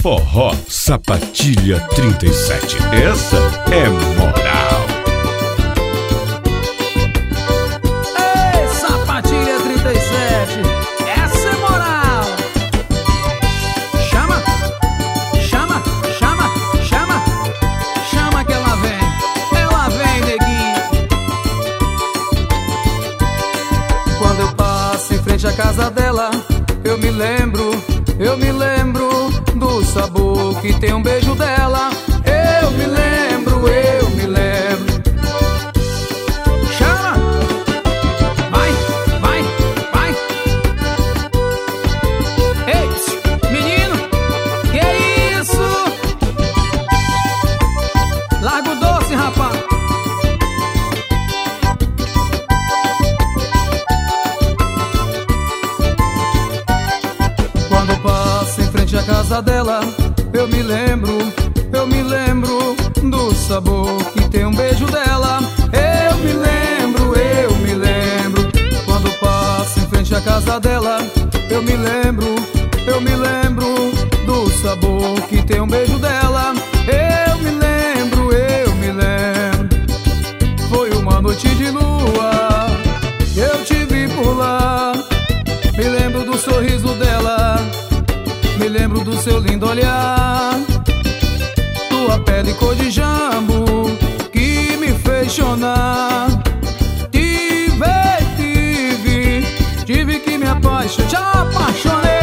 Forró Sapatilha 37. Essa é moral. Ei, Sapatilha 37, essa é moral. Chama, chama, chama, chama, chama que ela vem, neguinho. Quando eu passo em frente à casa dela, eu me lembro do sabor que tem um beijo dela. Eu me lembro. Chama! Vai! Ei, menino, que é isso? Larga o doce, rapaz! Quando passo em frente à casa dela, eu me lembro do sabor que tem um beijo dela. Eu me lembro. Quando passo em frente à casa dela, eu me lembro do sabor que tem um beijo dela. Eu me lembro. Foi uma noite de lua, eu te vi por lá. Me lembro do sorriso dela, me lembro do seu lindo olhar, tua pele cor de jambo que me fez chorar. Tive que me apaixonar, te apaixonei.